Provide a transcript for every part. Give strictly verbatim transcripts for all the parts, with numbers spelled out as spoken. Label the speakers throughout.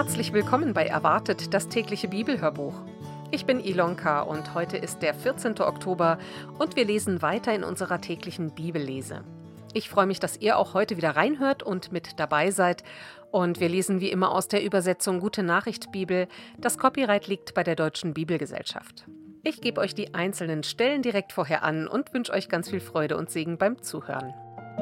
Speaker 1: Herzlich willkommen bei Erwartet, das tägliche Bibelhörbuch. Ich bin Ilonka und heute ist der vierzehnte Oktober und wir lesen weiter in unserer täglichen Bibellese. Ich freue mich, dass ihr auch heute wieder reinhört und mit dabei seid. Und wir lesen wie immer aus der Übersetzung Gute Nachricht Bibel. Das Copyright liegt bei der Deutschen Bibelgesellschaft. Ich gebe euch die einzelnen Stellen direkt vorher an und wünsche euch ganz viel Freude und Segen beim Zuhören.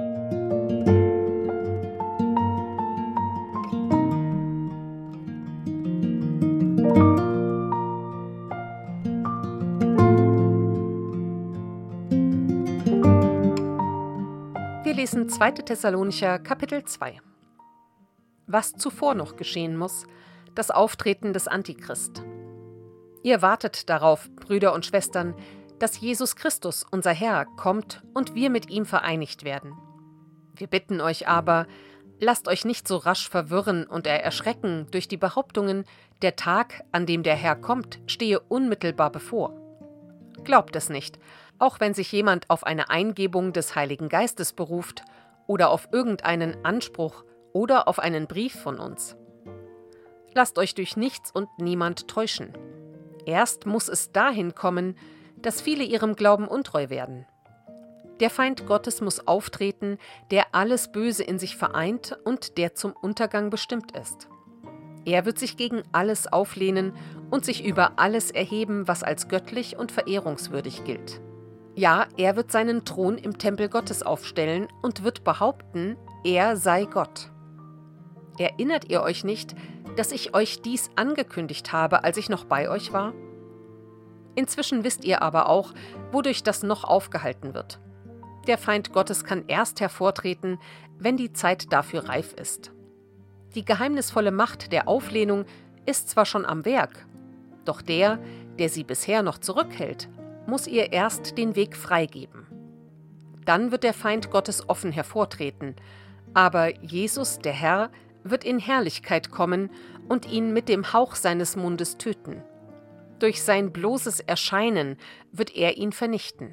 Speaker 1: Wir lesen zweite Thessalonicher, Kapitel zwei. Was zuvor noch geschehen muss, das Auftreten des Antichrist. Ihr wartet darauf, Brüder und Schwestern, dass Jesus Christus, unser Herr, kommt und wir mit ihm vereinigt werden. Wir bitten euch aber, lasst euch nicht so rasch verwirren und erschrecken durch die Behauptungen, der Tag, an dem der Herr kommt, stehe unmittelbar bevor. Glaubt es nicht, auch wenn sich jemand auf eine Eingebung des Heiligen Geistes beruft oder auf irgendeinen Anspruch oder auf einen Brief von uns. Lasst euch durch nichts und niemand täuschen. Erst muss es dahin kommen, dass viele ihrem Glauben untreu werden. Der Feind Gottes muss auftreten, der alles Böse in sich vereint und der zum Untergang bestimmt ist. Er wird sich gegen alles auflehnen und sich über alles erheben, was als göttlich und verehrungswürdig gilt. Ja, er wird seinen Thron im Tempel Gottes aufstellen und wird behaupten, er sei Gott. Erinnert ihr euch nicht, dass ich euch dies angekündigt habe, als ich noch bei euch war? Inzwischen wisst ihr aber auch, wodurch das noch aufgehalten wird. Der Feind Gottes kann erst hervortreten, wenn die Zeit dafür reif ist. Die geheimnisvolle Macht der Auflehnung ist zwar schon am Werk, doch der, der sie bisher noch zurückhält, muss ihr erst den Weg freigeben. Dann wird der Feind Gottes offen hervortreten, aber Jesus, der Herr, wird in Herrlichkeit kommen und ihn mit dem Hauch seines Mundes töten. Durch sein bloßes Erscheinen wird er ihn vernichten.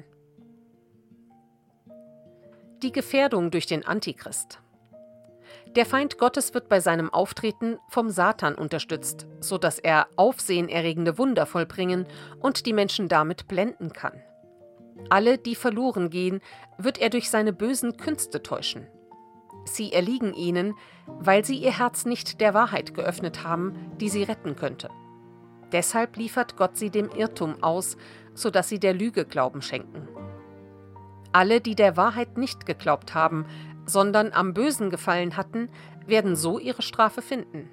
Speaker 1: Die Gefährdung durch den Antichrist. Der Feind Gottes wird bei seinem Auftreten vom Satan unterstützt, sodass er aufsehenerregende Wunder vollbringen und die Menschen damit blenden kann. Alle, die verloren gehen, wird er durch seine bösen Künste täuschen. Sie erliegen ihnen, weil sie ihr Herz nicht der Wahrheit geöffnet haben, die sie retten könnte. Deshalb liefert Gott sie dem Irrtum aus, sodass sie der Lüge Glauben schenken. Alle, die der Wahrheit nicht geglaubt haben, sondern am Bösen gefallen hatten, werden so ihre Strafe finden.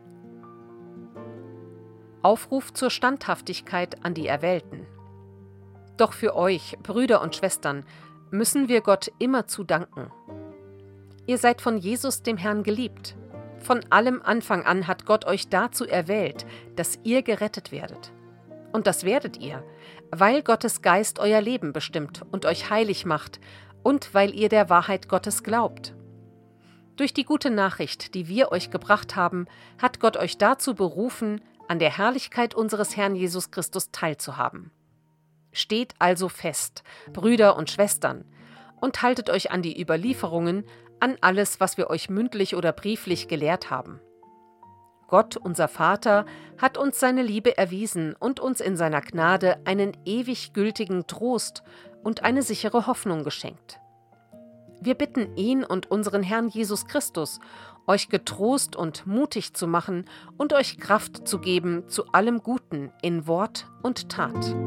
Speaker 1: Aufruf zur Standhaftigkeit an die Erwählten. Doch für euch, Brüder und Schwestern, müssen wir Gott immerzu danken. Ihr seid von Jesus, dem Herrn, geliebt. Von allem Anfang an hat Gott euch dazu erwählt, dass ihr gerettet werdet. Und das werdet ihr, weil Gottes Geist euer Leben bestimmt und euch heilig macht und weil ihr der Wahrheit Gottes glaubt. Durch die gute Nachricht, die wir euch gebracht haben, hat Gott euch dazu berufen, an der Herrlichkeit unseres Herrn Jesus Christus teilzuhaben. Steht also fest, Brüder und Schwestern, und haltet euch an die Überlieferungen, an alles, was wir euch mündlich oder brieflich gelehrt haben. Gott, unser Vater, hat uns seine Liebe erwiesen und uns in seiner Gnade einen ewig gültigen Trost und eine sichere Hoffnung geschenkt. Wir bitten ihn und unseren Herrn Jesus Christus, euch getrost und mutig zu machen und euch Kraft zu geben zu allem Guten in Wort und Tat.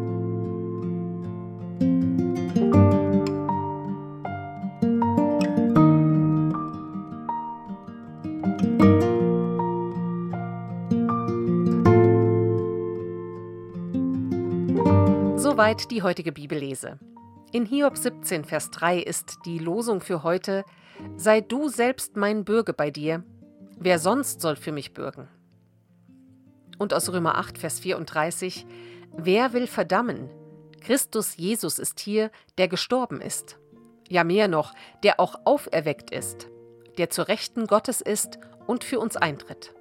Speaker 1: Soweit die heutige Bibellese. In Hiob siebzehn, Vers drei ist die Losung für heute: Sei du selbst mein Bürge bei dir, wer sonst soll für mich bürgen? Und aus Römer acht, Vers vierunddreißig: Wer will verdammen? Christus Jesus ist hier, der gestorben ist. Ja, mehr noch, der auch auferweckt ist, der zur Rechten Gottes ist und für uns eintritt.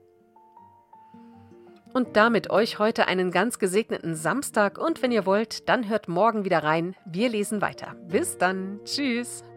Speaker 1: Und damit euch heute einen ganz gesegneten Samstag und wenn ihr wollt, dann hört morgen wieder rein. Wir lesen weiter. Bis dann. Tschüss.